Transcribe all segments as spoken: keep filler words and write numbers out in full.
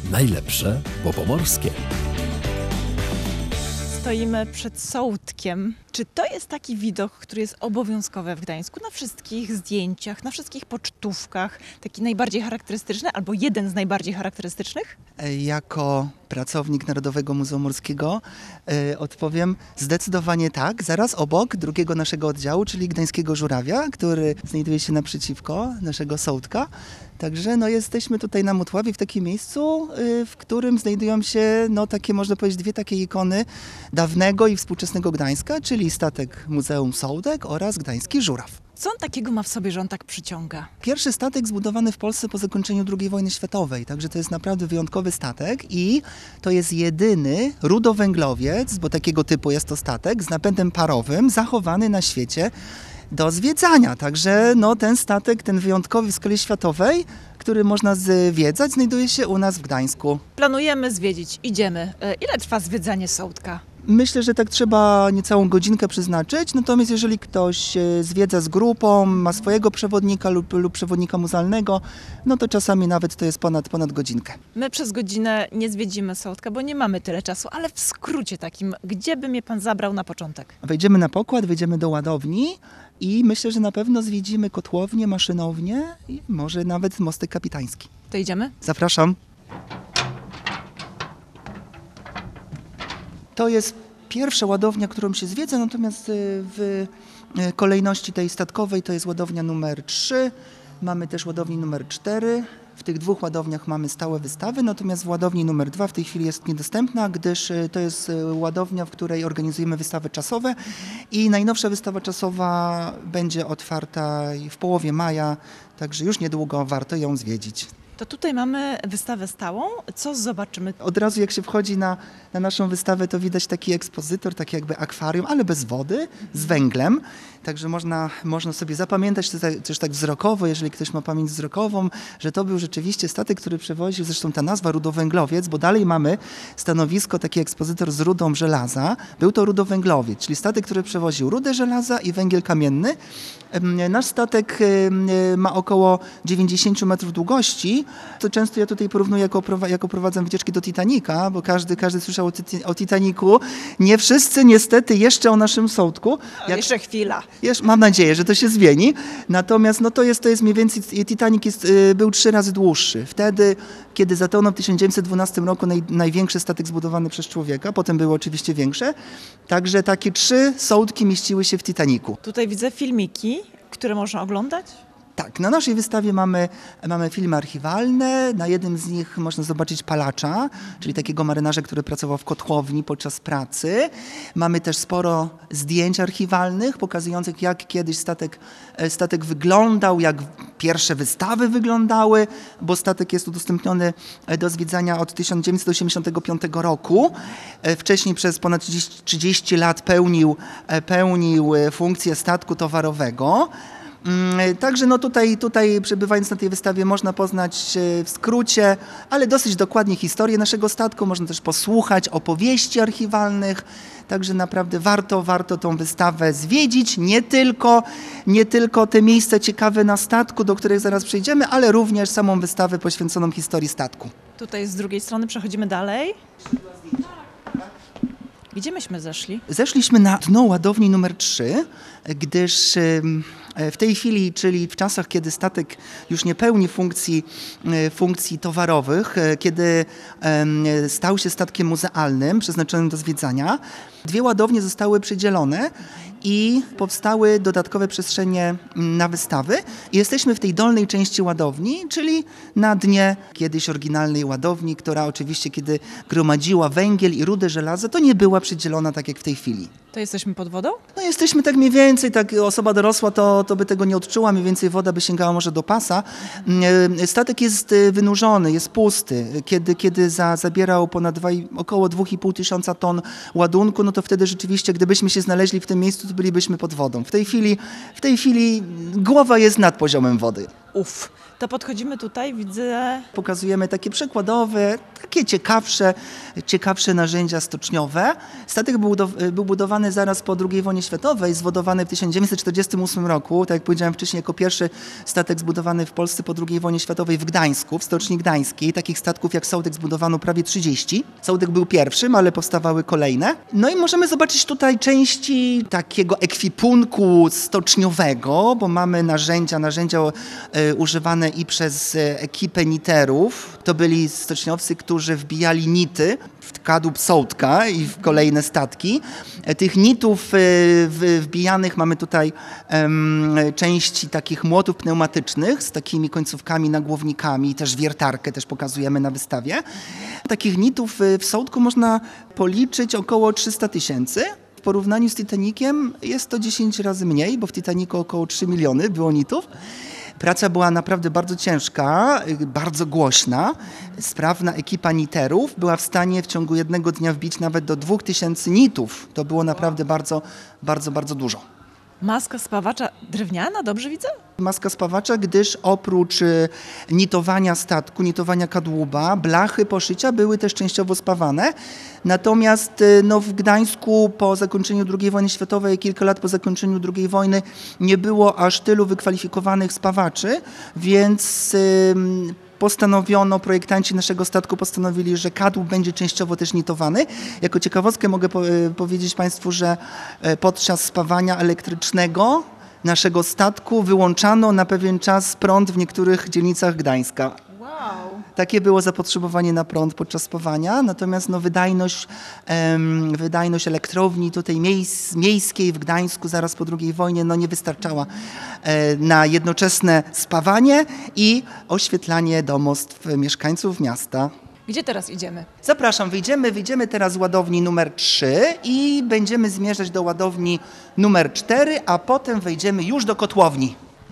Najlepsze, bo pomorskie. Stoimy przed Sołtkiem. Czy to jest taki widok, który jest obowiązkowy w Gdańsku? Na wszystkich zdjęciach, na wszystkich pocztówkach, taki najbardziej charakterystyczny albo jeden z najbardziej charakterystycznych? Jako pracownik Narodowego Muzeum Morskiego e, odpowiem zdecydowanie tak. Zaraz obok drugiego naszego oddziału, czyli Gdańskiego Żurawia, który znajduje się naprzeciwko naszego Sołtka. Także no, jesteśmy tutaj na Motławie w takim miejscu, y, w którym znajdują się no, takie, można powiedzieć, dwie takie ikony dawnego i współczesnego Gdańska, czyli statek Muzeum Sołtek oraz Gdański Żuraw. Co on takiego ma w sobie, że on tak przyciąga? Pierwszy statek zbudowany w Polsce po zakończeniu drugiej wojny światowej, także to jest naprawdę wyjątkowy statek i to jest jedyny rudowęglowiec, bo takiego typu jest to statek, z napędem parowym, zachowany na świecie do zwiedzania. Także no, ten statek, ten wyjątkowy w skali światowej, który można zwiedzać, znajduje się u nas w Gdańsku. Planujemy zwiedzić, idziemy. E, Ile trwa zwiedzanie Sołtka? Myślę, że tak trzeba niecałą godzinkę przeznaczyć, natomiast jeżeli ktoś zwiedza z grupą, ma swojego przewodnika lub, lub przewodnika muzealnego, no to czasami nawet to jest ponad, ponad godzinkę. My przez godzinę nie zwiedzimy Sołtka, bo nie mamy tyle czasu, ale w skrócie takim, gdzie by mnie pan zabrał na początek? Wejdziemy na pokład, wejdziemy do ładowni i myślę, że na pewno zwiedzimy kotłownię, maszynownię i może nawet mostek kapitański. To idziemy? Zapraszam. To jest pierwsza ładownia, którą się zwiedza, natomiast w kolejności tej statkowej to jest ładownia numer trzy. Mamy też ładownię numer cztery. W tych dwóch ładowniach mamy stałe wystawy, natomiast w ładowni numer dwa w tej chwili jest niedostępna, gdyż to jest ładownia, w której organizujemy wystawy czasowe i najnowsza wystawa czasowa będzie otwarta w połowie maja, także już niedługo warto ją zwiedzić. To tutaj mamy wystawę stałą. Co zobaczymy? Od razu jak się wchodzi na, na naszą wystawę, to widać taki ekspozytor, taki jakby akwarium, ale bez wody, z węglem. Także można, można sobie zapamiętać też tak wzrokowo, jeżeli ktoś ma pamięć wzrokową, że to był rzeczywiście statek, który przewoził, zresztą ta nazwa rudowęglowiec, bo dalej mamy stanowisko, taki ekspozytor z rudą żelaza. Był to rudowęglowiec, czyli statek, który przewoził rudę żelaza i węgiel kamienny. Nasz statek ma około dziewięćdziesiąt metrów długości. To często ja tutaj porównuję, jako, jako prowadzę wycieczki do Titanica, bo każdy, każdy słyszał o, o Titanicu. Nie wszyscy niestety jeszcze o naszym Sołtku. Jak... Jeszcze chwila. Jeszcze, mam nadzieję, że to się zmieni. Natomiast no to, jest, to jest mniej więcej, Titanic jest, był trzy razy dłuższy. Wtedy, kiedy zatonął w tysiąc dziewięćset dwunastym roku naj, największy statek zbudowany przez człowieka, potem były oczywiście większe. Także takie trzy Sołtki mieściły się w Titanicu. Tutaj widzę filmiki, które można oglądać. Tak, na naszej wystawie mamy, mamy filmy archiwalne. Na jednym z nich można zobaczyć palacza, czyli takiego marynarza, który pracował w kotłowni podczas pracy. Mamy też sporo zdjęć archiwalnych pokazujących, jak kiedyś statek, statek wyglądał, jak pierwsze wystawy wyglądały, bo statek jest udostępniony do zwiedzania od tysiąc dziewięćset osiemdziesiątego piątego roku. Wcześniej przez ponad trzydzieści lat pełnił, pełnił funkcję statku towarowego. Także no tutaj, tutaj przebywając na tej wystawie można poznać w skrócie, ale dosyć dokładnie historię naszego statku, można też posłuchać opowieści archiwalnych, także naprawdę warto, warto tą wystawę zwiedzić, nie tylko, nie tylko te miejsca ciekawe na statku, do których zaraz przejdziemy, ale również samą wystawę poświęconą historii statku. Tutaj z drugiej strony przechodzimy dalej. Gdzie myśmy zeszli? Zeszliśmy na dno ładowni numer trzy, gdyż w tej chwili, czyli w czasach, kiedy statek już nie pełni funkcji, funkcji towarowych, kiedy stał się statkiem muzealnym przeznaczonym do zwiedzania, dwie ładownie zostały przydzielone i powstały dodatkowe przestrzenie na wystawy. I jesteśmy w tej dolnej części ładowni, czyli na dnie kiedyś oryginalnej ładowni, która oczywiście, kiedy gromadziła węgiel i rudę żelaza, to nie była przydzielona tak jak w tej chwili. To jesteśmy pod wodą? No jesteśmy tak mniej więcej, tak osoba dorosła to, to by tego nie odczuła, mniej więcej woda by sięgała może do pasa. Statek jest wynurzony, jest pusty. Kiedy, kiedy za, zabierał ponad dwa, około dwa i pół tysiąca ton ładunku, no to wtedy rzeczywiście, gdybyśmy się znaleźli w tym miejscu, to bylibyśmy pod wodą. W tej chwili, w tej chwili głowa jest nad poziomem wody. Uff. To podchodzimy tutaj, widzę... Pokazujemy takie przykładowe, takie ciekawsze, ciekawsze narzędzia stoczniowe. Statek był, do, był budowany zaraz po drugiej wojnie światowej, zwodowany w tysiąc dziewięćset czterdziestym ósmym roku, tak jak powiedziałem wcześniej, jako pierwszy statek zbudowany w Polsce po drugiej wojnie światowej w Gdańsku, w Stoczni Gdańskiej. Takich statków jak Sołtek zbudowano prawie trzydzieści. Sołtek był pierwszym, ale powstawały kolejne. No i możemy zobaczyć tutaj części takiego ekwipunku stoczniowego, bo mamy narzędzia, narzędzia e, używane i przez ekipę niterów. To byli stoczniowcy, którzy wbijali nity w kadłub sołtka i w kolejne statki. Tych nitów wbijanych mamy tutaj um, części takich młotów pneumatycznych z takimi końcówkami nagłownikami, też wiertarkę też pokazujemy na wystawie. Takich nitów w sołtku można policzyć około trzysta tysięcy. W porównaniu z Titaniciem jest to dziesięć razy mniej, bo w Titanicu około trzy miliony było nitów. Praca była naprawdę bardzo ciężka, bardzo głośna. Sprawna ekipa niterów była w stanie w ciągu jednego dnia wbić nawet do dwóch tysięcy nitów. To było naprawdę bardzo, bardzo, bardzo dużo. Maska spawacza drewniana, dobrze widzę? Maska spawacza, gdyż oprócz y, nitowania statku, nitowania kadłuba, blachy poszycia były też częściowo spawane. Natomiast y, no, w Gdańsku po zakończeniu drugiej wojny światowej, kilka lat po zakończeniu drugiej wojny, nie było aż tylu wykwalifikowanych spawaczy, więc y, postanowiono, projektanci naszego statku postanowili, że kadłub będzie częściowo też nitowany. Jako ciekawostkę mogę po, y, powiedzieć Państwu, że y, podczas spawania elektrycznego naszego statku wyłączano na pewien czas prąd w niektórych dzielnicach Gdańska. Wow. Takie było zapotrzebowanie na prąd podczas spawania, natomiast no, wydajność, em, wydajność elektrowni tutaj miejsc, miejskiej w Gdańsku zaraz po drugiej wojnie no, nie wystarczała e, na jednoczesne spawanie i oświetlanie domostw mieszkańców miasta. Gdzie teraz idziemy? Zapraszam, wyjdziemy, wyjdziemy teraz z ładowni numer trzy i będziemy zmierzać do ładowni numer cztery, a potem wejdziemy już do kotłowni.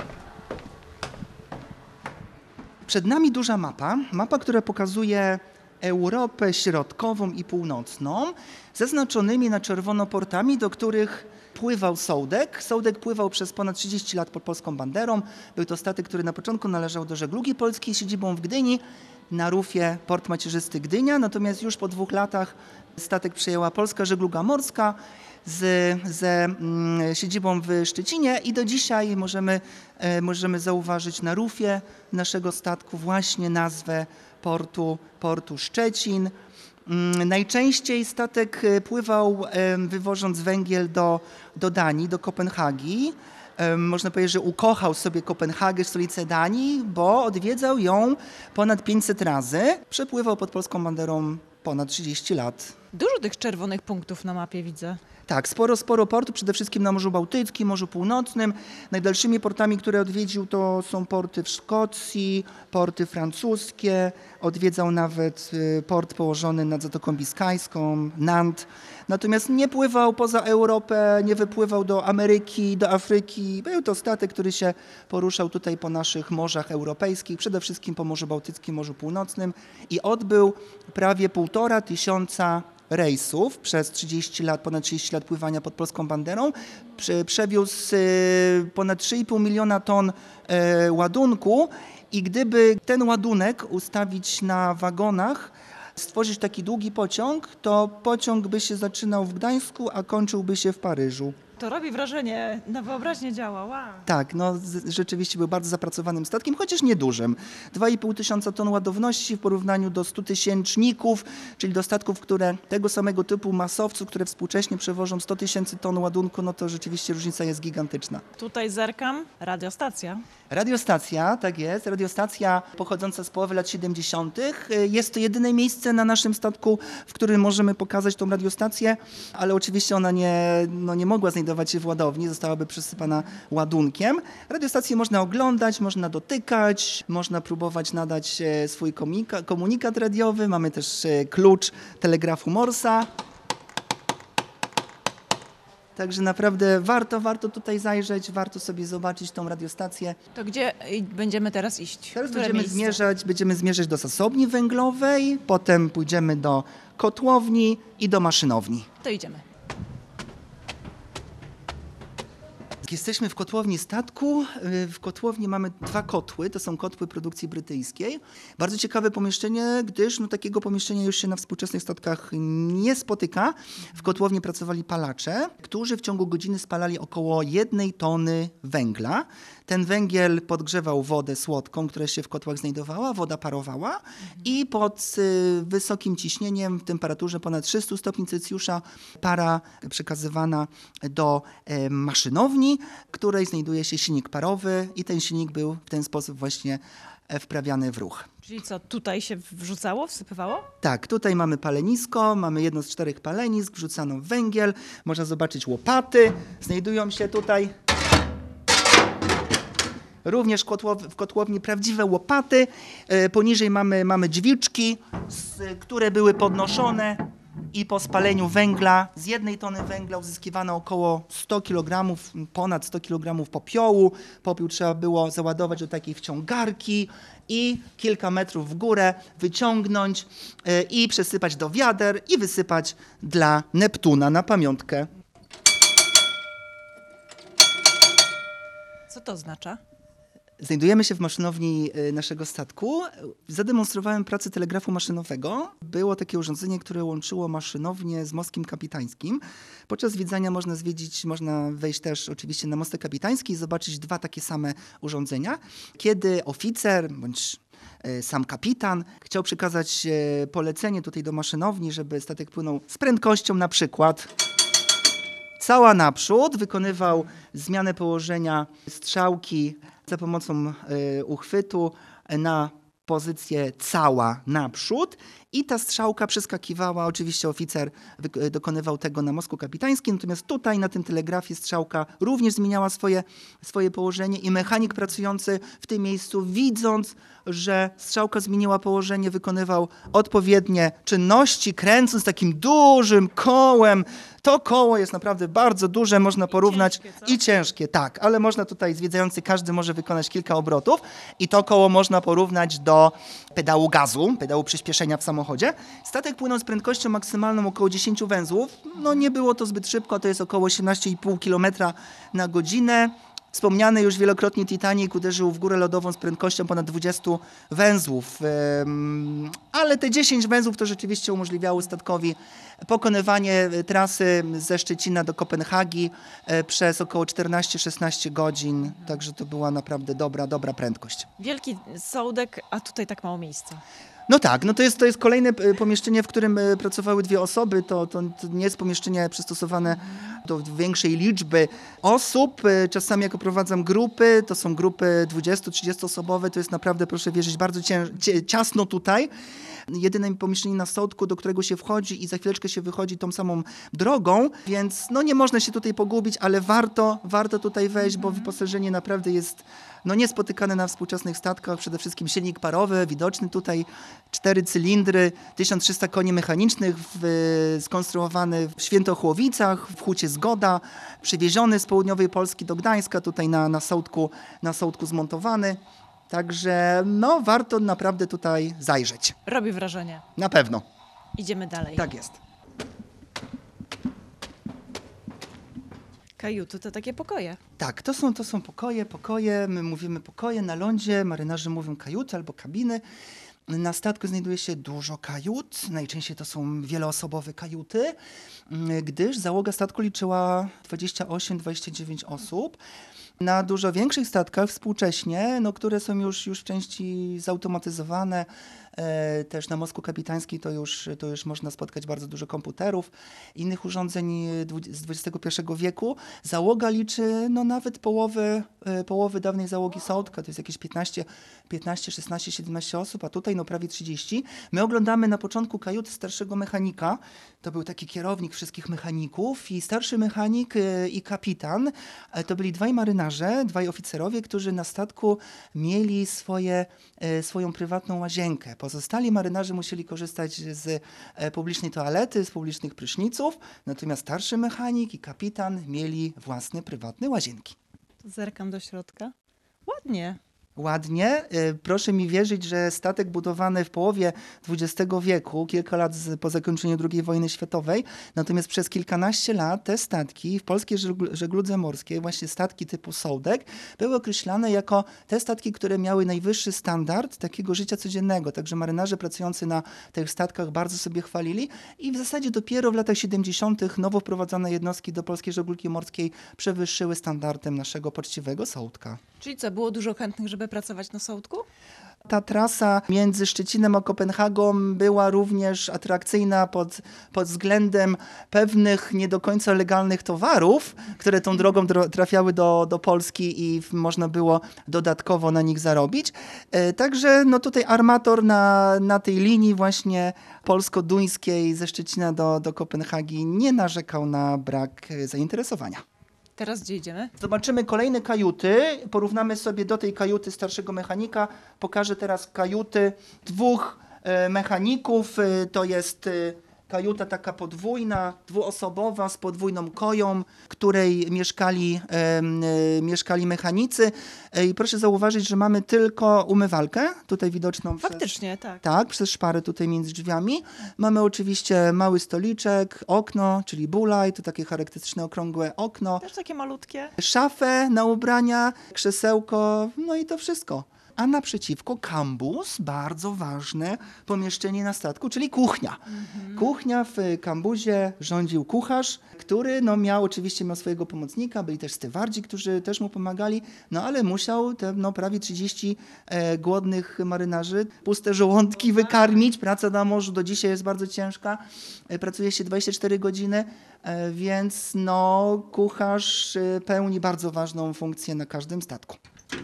Przed nami duża mapa, mapa, która pokazuje Europę Środkową i Północną, zaznaczonymi na czerwono portami, do których pływał Sołdek. Sołdek pływał przez ponad trzydzieści lat pod polską banderą. Był to statek, który na początku należał do Żeglugi Polskiej z siedzibą w Gdyni, na rufie Port Macierzysty Gdynia, natomiast już po dwóch latach statek przejęła Polska Żegluga Morska z, ze mm, siedzibą w Szczecinie i do dzisiaj możemy, e, możemy zauważyć na rufie naszego statku właśnie nazwę portu, portu Szczecin. Mm, najczęściej statek pływał e, wywożąc węgiel do, do Danii, do Kopenhagi. Można powiedzieć, że ukochał sobie Kopenhagę, stolicę Danii, bo odwiedzał ją ponad pięćset razy. Przepływał pod polską banderą ponad trzydzieści lat. Dużo tych czerwonych punktów na mapie widzę. Tak, sporo, sporo portów, przede wszystkim na Morzu Bałtyckim, Morzu Północnym. Najdalszymi portami, które odwiedził, to są porty w Szkocji, porty francuskie. Odwiedzał nawet port położony nad Zatoką Biskajską, Nantes. Natomiast nie pływał poza Europę, nie wypływał do Ameryki, do Afryki. Był to statek, który się poruszał tutaj po naszych morzach europejskich, przede wszystkim po Morzu Bałtyckim, Morzu Północnym i odbył prawie półtora tysiąca rejsów przez trzydzieści lat, ponad trzydzieści lat pływania pod polską banderą. Przewiózł ponad trzy i pół miliona ton ładunku i gdyby ten ładunek ustawić na wagonach, stworzyć taki długi pociąg, to pociąg by się zaczynał w Gdańsku, a kończyłby się w Paryżu. To robi wrażenie, na wyobraźnię działa, wow. Tak, no z, rzeczywiście był bardzo zapracowanym statkiem, chociaż niedużym. dwa i pół tysiąca ton ładowności w porównaniu do stu tysięczników, czyli do statków, które tego samego typu masowców, które współcześnie przewożą sto tysięcy ton ładunku, no to rzeczywiście różnica jest gigantyczna. Tutaj zerkam, radiostacja. Radiostacja, tak jest, radiostacja pochodząca z połowy lat siedemdziesiątych. Jest to jedyne miejsce na naszym statku, w którym możemy pokazać tą radiostację, ale oczywiście ona nie, no nie mogła znajdować się w ładowni, zostałaby przysypana ładunkiem. Radiostację można oglądać, można dotykać, można próbować nadać swój komunika- komunikat radiowy. Mamy też klucz telegrafu Morsa. Także naprawdę warto, warto tutaj zajrzeć, warto sobie zobaczyć tą radiostację. To gdzie będziemy teraz iść? Teraz Które będziemy miejsce? zmierzać, będziemy zmierzać do zasobni węglowej, potem pójdziemy do kotłowni i do maszynowni. To idziemy. Jesteśmy w kotłowni statku. W kotłowni mamy dwa kotły, to są kotły produkcji brytyjskiej. Bardzo ciekawe pomieszczenie, gdyż no, takiego pomieszczenia już się na współczesnych statkach nie spotyka. W kotłowni pracowali palacze, którzy w ciągu godziny spalali około jednej tony węgla. Ten węgiel podgrzewał wodę słodką, która się w kotłach znajdowała, woda parowała i pod y, wysokim ciśnieniem w temperaturze ponad trzysta stopni Celsjusza para przekazywana do y, maszynowni, w której znajduje się silnik parowy i ten silnik był w ten sposób właśnie wprawiany w ruch. Czyli co, tutaj się wrzucało, wsypywało? Tak, tutaj mamy palenisko, mamy jedno z czterech palenisk, wrzucano węgiel, można zobaczyć łopaty, znajdują się tutaj również w kotłowni prawdziwe łopaty. Poniżej mamy, mamy dźwiczki, które były podnoszone i po spaleniu węgla, z jednej tony węgla uzyskiwano około sto kilogramów, ponad sto kilogramów popiołu. Popiół trzeba było załadować do takiej wciągarki i kilka metrów w górę wyciągnąć i przesypać do wiader i wysypać dla Neptuna na pamiątkę. Co to oznacza? Znajdujemy się w maszynowni naszego statku. Zademonstrowałem pracę telegrafu maszynowego. Było takie urządzenie, które łączyło maszynownię z mostkiem kapitańskim. Podczas zwiedzania można zwiedzić, można wejść też oczywiście na mostek kapitański i zobaczyć dwa takie same urządzenia. Kiedy oficer bądź sam kapitan chciał przekazać polecenie tutaj do maszynowni, żeby statek płynął z prędkością na przykład cała naprzód, wykonywał zmianę położenia strzałki za pomocą y, uchwytu na pozycję cała naprzód i ta strzałka przeskakiwała, oczywiście oficer wy- dokonywał tego na mostku kapitańskim, natomiast tutaj na tym telegrafie strzałka również zmieniała swoje, swoje położenie i mechanik pracujący w tym miejscu, widząc, że strzałka zmieniła położenie, wykonywał odpowiednie czynności, kręcąc takim dużym kołem. To koło jest naprawdę bardzo duże, można porównać. I ciężkie, co? I ciężkie, tak, ale można tutaj, zwiedzający, każdy może wykonać kilka obrotów i to koło można porównać do pedału gazu, pedału przyspieszenia w samochodzie. Statek płynął z prędkością maksymalną około dziesięć węzłów. No nie było to zbyt szybko, to jest około osiemnaście i pół kilometra na godzinę. Wspomniany już wielokrotnie Titanic uderzył w górę lodową z prędkością ponad dwadzieścia węzłów, ale te dziesięć węzłów to rzeczywiście umożliwiało statkowi pokonywanie trasy ze Szczecina do Kopenhagi przez około czternaście szesnaście godzin, także to była naprawdę dobra, dobra prędkość. Wielki sołdek, a tutaj tak mało miejsca. No tak, no to jest, to jest kolejne e, pomieszczenie, w którym e, pracowały dwie osoby. To, to, to nie jest pomieszczenie przystosowane do większej liczby osób. E, Czasami jak oprowadzam grupy, to są grupy dwudziesto trzydziesto osobowe, to jest naprawdę, proszę wierzyć, bardzo cię, cie, ciasno tutaj. Jedyne pomieszczenie na statku, do którego się wchodzi i za chwileczkę się wychodzi tą samą drogą, więc no nie można się tutaj pogubić, ale warto, warto tutaj wejść, bo wyposażenie naprawdę jest no niespotykane na współczesnych statkach. Przede wszystkim silnik parowy, widoczny tutaj, cztery cylindry, tysiąc trzysta koni mechanicznych, w, skonstruowany w Świętochłowicach, w Hucie Zgoda, przywieziony z południowej Polski do Gdańska, tutaj na, na sołtku, na sołtku zmontowany. Także no warto naprawdę tutaj zajrzeć. Robi wrażenie. Na pewno. Idziemy dalej. Tak jest. Kajuty to takie pokoje. Tak, to są, to są pokoje, pokoje, my mówimy pokoje na lądzie, marynarze mówią kajuty albo kabiny. Na statku znajduje się dużo kajut, najczęściej to są wieloosobowe kajuty, gdyż załoga statku liczyła dwadzieścia osiem dwadzieścia dziewięć osób. Na dużo większych statkach współcześnie, no, które są już, już w części zautomatyzowane, e, też na mostku kapitańskim to już, to już można spotkać bardzo dużo komputerów, innych urządzeń z dwudziestego pierwszego wieku. Załoga liczy no, nawet połowy, e, połowy dawnej załogi Sołtka, to jest jakieś piętnaście, piętnaście, szesnaście, siedemnaście osób, a tutaj no, prawie trzydzieści. My oglądamy na początku kajuty starszego mechanika, to był taki kierownik wszystkich mechaników i starszy mechanik e, i kapitan, e, to byli dwaj marynarze, dwaj oficerowie, którzy na statku mieli swoje, e, swoją prywatną łazienkę. Pozostali marynarze musieli korzystać z e, publicznej toalety, z publicznych pryszniców, natomiast starszy mechanik i kapitan mieli własne prywatne łazienki. Zerkam do środka. Ładnie. Ładnie. Y, Proszę mi wierzyć, że statek budowany w połowie dwudziestego wieku, kilka lat z, po zakończeniu drugiej wojny światowej, natomiast przez kilkanaście lat te statki w polskiej żegl- żegludze morskiej, właśnie statki typu Sołdek, były określane jako te statki, które miały najwyższy standard takiego życia codziennego. Także marynarze pracujący na tych statkach bardzo sobie chwalili i w zasadzie dopiero w latach siedemdziesiątych nowo wprowadzone jednostki do polskiej żeglugi morskiej przewyższyły standardem naszego poczciwego Sołdka. Czyli co, było dużo chętnych, żeby pracować na Sołtku? Ta trasa między Szczecinem a Kopenhagą była również atrakcyjna pod, pod względem pewnych nie do końca legalnych towarów, które tą drogą dro- trafiały do, do Polski i w- można było dodatkowo na nich zarobić. E, Także no tutaj armator na, na tej linii właśnie polsko-duńskiej ze Szczecina do, do Kopenhagi nie narzekał na brak e, zainteresowania. Teraz gdzie idziemy? Zobaczymy kolejne kajuty, porównamy sobie do tej kajuty starszego mechanika. Pokażę teraz kajuty dwóch e, mechaników. E, to jest e, kajuta taka podwójna, dwuosobowa z podwójną koją, w której mieszkali, e, e, mieszkali mechanicy. E, I proszę zauważyć, że mamy tylko umywalkę, tutaj widoczną przez... Faktycznie, tak. Tak, przez szparę tutaj między drzwiami. Mamy oczywiście mały stoliczek, okno, czyli bulaj, to takie charakterystyczne okrągłe okno. Też takie malutkie. Szafę na ubrania, krzesełko, no i to wszystko. A naprzeciwko kambus, bardzo ważne pomieszczenie na statku, czyli kuchnia. Mhm. Kuchnia w kambuzie rządził kucharz, który no, miał oczywiście miał swojego pomocnika, byli też stewardzi, którzy też mu pomagali, no ale musiał te no, prawie trzydzieści e, głodnych marynarzy, puste żołądki wykarmić. Praca na morzu do dzisiaj jest bardzo ciężka, e, pracuje się dwadzieścia cztery godziny, e, więc no, kucharz e, pełni bardzo ważną funkcję na każdym statku.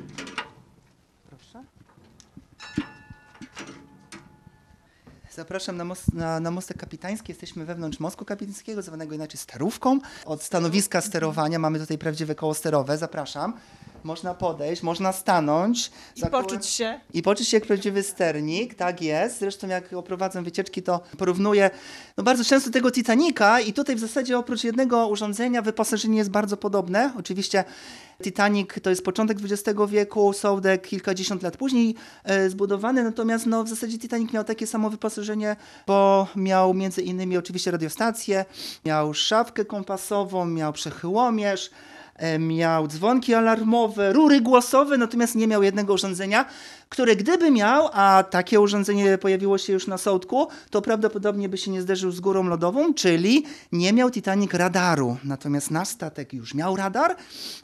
Zapraszam na, most, na, na mostek kapitański. Jesteśmy wewnątrz mostku kapitańskiego, zwanego inaczej sterówką. Od stanowiska sterowania mamy tutaj prawdziwe koło sterowe. Zapraszam. Można podejść, można stanąć. I za kołem- poczuć się. I poczuć się jak prawdziwy sternik, tak jest. Zresztą jak oprowadzam wycieczki, to porównuję no bardzo często tego Titanica i tutaj w zasadzie oprócz jednego urządzenia wyposażenie jest bardzo podobne. Oczywiście Titanic to jest początek dwudziestego wieku, Sołdek kilkadziesiąt lat później e, zbudowany, natomiast no, w zasadzie Titanic miał takie samo wyposażenie, bo miał między innymi oczywiście radiostację, miał szafkę kompasową, miał przechyłomierz, e, miał dzwonki alarmowe, rury głosowe, natomiast nie miał jednego urządzenia, które gdyby miał, a takie urządzenie pojawiło się już na Sołtku, to prawdopodobnie by się nie zderzył z górą lodową, czyli nie miał Titanic radaru. Natomiast nasz statek już miał radar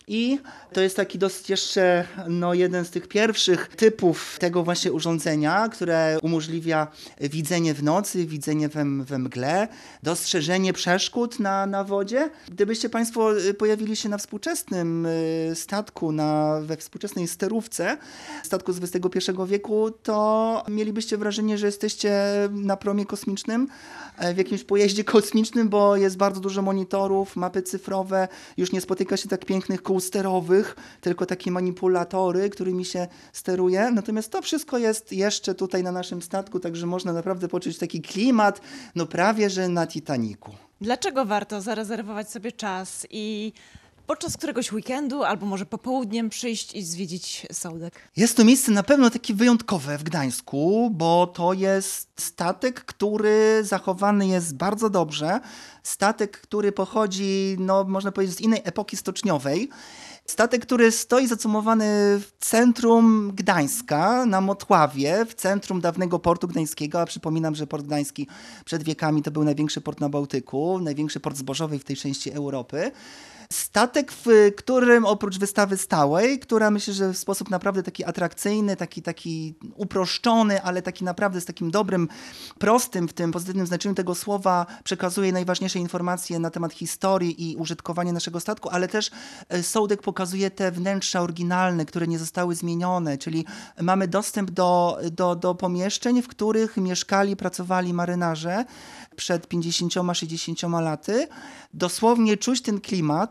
i to jest taki dosyć jeszcze no, jeden z tych pierwszych typów tego właśnie urządzenia, które umożliwia widzenie w nocy, widzenie we, we mgle, dostrzeżenie przeszkód na, na wodzie. Gdybyście Państwo pojawili się na współczesnym y, statku, na, we współczesnej sterówce, statku z dwudziestego pierwszego wieku, to mielibyście wrażenie, że jesteście na promie kosmicznym, w jakimś pojeździe kosmicznym, bo jest bardzo dużo monitorów, mapy cyfrowe, już nie spotyka się tak pięknych kół sterowych, tylko takie manipulatory, którymi się steruje. Natomiast to wszystko jest jeszcze tutaj na naszym statku, także można naprawdę poczuć taki klimat, no prawie że na Titanicu. Dlaczego warto zarezerwować sobie czas i podczas któregoś weekendu albo może popołudniem przyjść i zwiedzić Sołdek? Jest to miejsce na pewno takie wyjątkowe w Gdańsku, bo to jest statek, który zachowany jest bardzo dobrze. Statek, który pochodzi, no można powiedzieć, z innej epoki stoczniowej. Statek, który stoi zacumowany w centrum Gdańska, na Motławie, w centrum dawnego portu gdańskiego, a przypominam, że port gdański przed wiekami to był największy port na Bałtyku, największy port zbożowy w tej części Europy. Statek, w którym oprócz wystawy stałej, która myślę, że w sposób naprawdę taki atrakcyjny, taki, taki uproszczony, ale taki naprawdę z takim dobrym, prostym w tym pozytywnym znaczeniu tego słowa przekazuje najważniejsze informacje na temat historii i użytkowania naszego statku, ale też Sołdek pokazuje te wnętrza oryginalne, które nie zostały zmienione, czyli mamy dostęp do, do, do pomieszczeń, w których mieszkali, pracowali marynarze przed pięćdziesięcioma, sześćdziesięcioma laty. Dosłownie czuć ten klimat,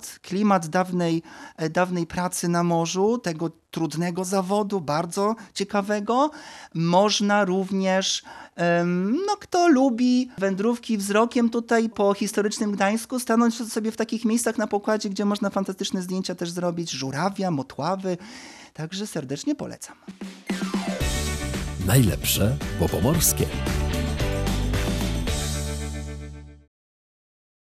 klimat, klimat dawnej, e, dawnej pracy na morzu, tego trudnego zawodu, bardzo ciekawego. Można również, em, no kto lubi wędrówki wzrokiem tutaj po historycznym Gdańsku, stanąć sobie w takich miejscach na pokładzie, gdzie można fantastyczne zdjęcia też zrobić, Żurawia, Motławy, także serdecznie polecam. Najlepsze po pomorskie.